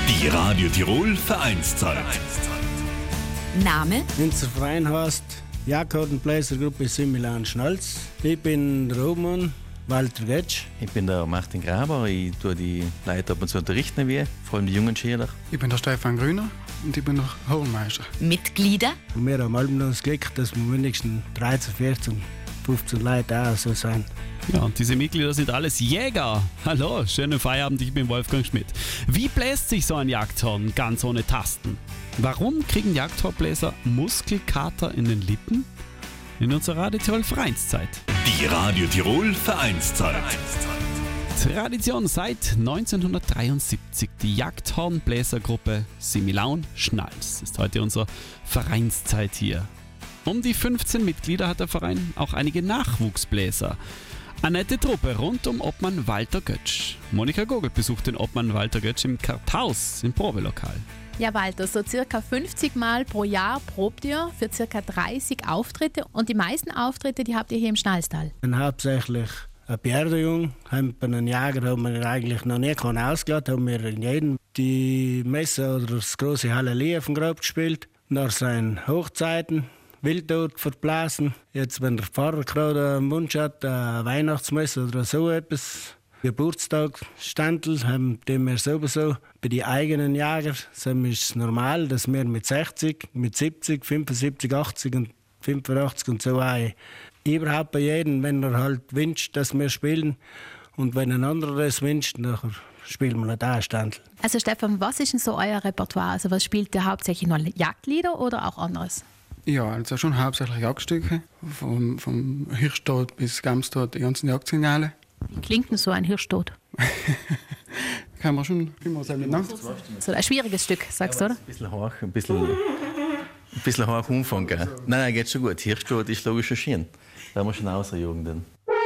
Die Radio Tirol Vereinszeit. Name? Unser Verein heißt Jagdhornbläsergruppe Similaun Schnalz. Ich bin der Obmann, Walter Getsch. Ich bin der Martin Graber, ich tue die Leute ab und zu unterrichten, vor allem die jungen Schüler. Ich bin der Stefan Grüner und ich bin der Hornmeister. Mitglieder? Und wir haben alle das Glück, dass wir mindestens 13, 14, 15 Leute auch so sein. Ja, und diese Mitglieder sind alles Jäger. Hallo, schönen Feierabend, ich bin Wolfgang Schmidt. Wie bläst sich so ein Jagdhorn ganz ohne Tasten? Warum kriegen Jagdhornbläser Muskelkater in den Lippen? In unserer Radio Tirol Vereinszeit. Die Radio Tirol Vereinszeit. Tradition seit 1973. Die Jagdhornbläsergruppe Similaun Schnalz ist heute unsere Vereinszeit hier. Um die 15 Mitglieder hat der Verein auch einige Nachwuchsbläser. Eine nette Truppe rund um Obmann Walter Götsch. Monika Gogel besucht den Obmann Walter Götsch im Karthaus im Probelokal. Ja, Walter, so circa 50 Mal pro Jahr probt ihr für circa 30 Auftritte und die meisten Auftritte, die habt ihr hier im Schnalztal. Und hauptsächlich ein Pferdejung. Bei einem Jäger haben wir eigentlich noch nie ausgeladen, haben wir in jedem die Messe oder das große Halleluja vom Grab gespielt. Nach seinen Hochzeiten, Wildtod verblasen. Jetzt, wenn der Pfarrer gerade einen Wunsch hat, eine Weihnachtsmesse oder so etwas, Geburtstag, Standel, haben wir sowieso. Bei den eigenen Jägern ist es normal, dass wir mit 60, mit 70, 75, 80 und 85 und so auch überhaupt bei jedem, wenn er halt wünscht, dass wir spielen. Und wenn ein anderer das wünscht, dann spielen wir nicht auch Standel. Also Stefan, was ist denn so euer Repertoire? Also was spielt ihr hauptsächlich nur Jagdlieder oder auch anderes? Ja, also schon hauptsächlich Jagdstücke, vom Hirschtod bis Gamstod, die ganzen Jagdsignale. Wie klingt denn so ein Hirschtod? Kann man schon immer sagen miteinander. So ein schwieriges Stück, sagst du, oder? Ein bisschen hoch Umfang. Gell? Nein, geht schon gut. Hirschtod ist logisch ein Schien. Da muss schon ausjagen. Dann.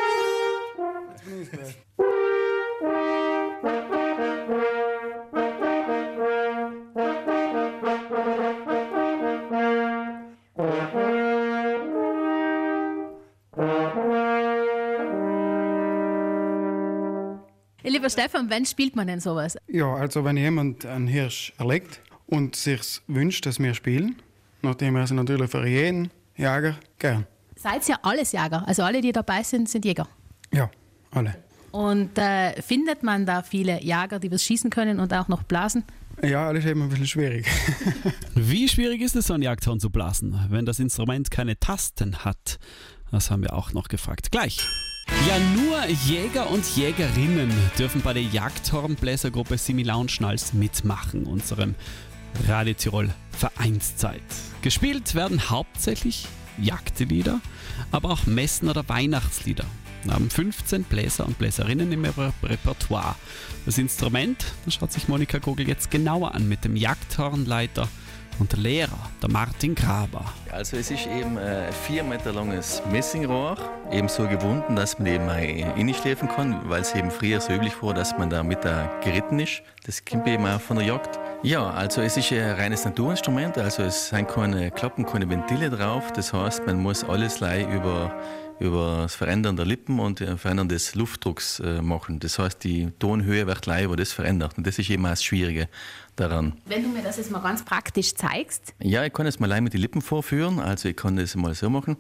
Lieber Stefan, wann spielt man denn sowas? Ja, also wenn jemand einen Hirsch erlegt und sich wünscht, dass wir spielen, nachdem wir es natürlich für jeden Jäger gern. Seid ihr alles Jäger? Also alle, die dabei sind, sind Jäger? Ja, alle. Und findet man da viele Jäger, die was schießen können und auch noch blasen? Ja, das ist eben ein bisschen schwierig. Wie schwierig ist es, so ein Jagdhorn zu blasen, wenn das Instrument keine Tasten hat? Das haben wir auch noch gefragt. Gleich. Ja, nur Jäger und Jägerinnen dürfen bei der Jagdhornbläsergruppe Similaun Schnalz mitmachen, unserem Radio Tirol Vereinszeit. Gespielt werden hauptsächlich Jagdlieder, aber auch Messen- oder Weihnachtslieder. Wir haben 15 Bläser und Bläserinnen im Repertoire. Das Instrument, das schaut sich Monika Gogel jetzt genauer an mit dem Jagdhornleiter und der Lehrer, der Martin Graber. Also es ist eben ein 4 Meter langes Messingrohr, eben so gewunden, dass man eben reinschläfen kann, weil es eben früher so üblich war, dass man da mit geritten ist. Das kommt eben auch von der Jagd. Ja, also es ist ein reines Naturinstrument, also es sind keine Klappen, keine Ventile drauf. Das heißt, man muss alles über das Verändern der Lippen und Verändern des Luftdrucks machen. Das heißt, die Tonhöhe wird gleich über das verändert. Und das ist eben auch das Schwierige daran. Wenn du mir das jetzt mal ganz praktisch zeigst. Ja, ich kann es mal allein mit den Lippen vorführen. Also ich kann das mal so machen.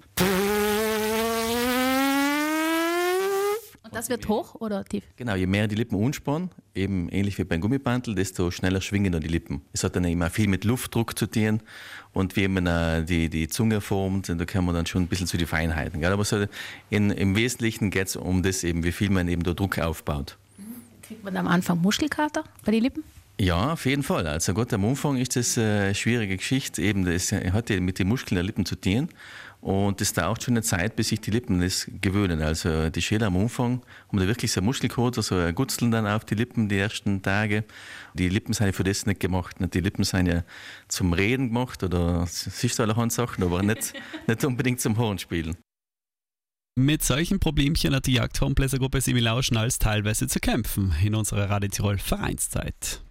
Und das wird hoch oder tief? Genau, je mehr die Lippen anspannen, eben ähnlich wie beim Gummibandel, desto schneller schwingen dann die Lippen. Es hat dann eben auch viel mit Luftdruck zu tun und wie man die Zunge formt, da kann man dann schon ein bisschen zu den Feinheiten. Gell? Aber so im Wesentlichen geht es um das eben, wie viel man eben da Druck aufbaut. Kriegt man am Anfang Muskelkater bei den Lippen? Ja, auf jeden Fall. Also gut, am Anfang ist das eine schwierige Geschichte. Eben, das hat ja mit den Muskeln der Lippen zu tun. Und das dauert schon eine Zeit, bis sich die Lippen das gewöhnen. Also die Schäler am Anfang haben da wirklich so Muskelkater, so ein Gutzeln dann auf die Lippen die ersten Tage. Die Lippen sind ja für das nicht gemacht. Die Lippen sind ja zum Reden gemacht oder siehst du allerhand Sachen, aber nicht unbedingt zum Hornspielen. Mit solchen Problemchen hat die Jagdhornbläsergruppe Similaun Schnalz teilweise zu kämpfen in unserer Radio Tirol Vereinszeit.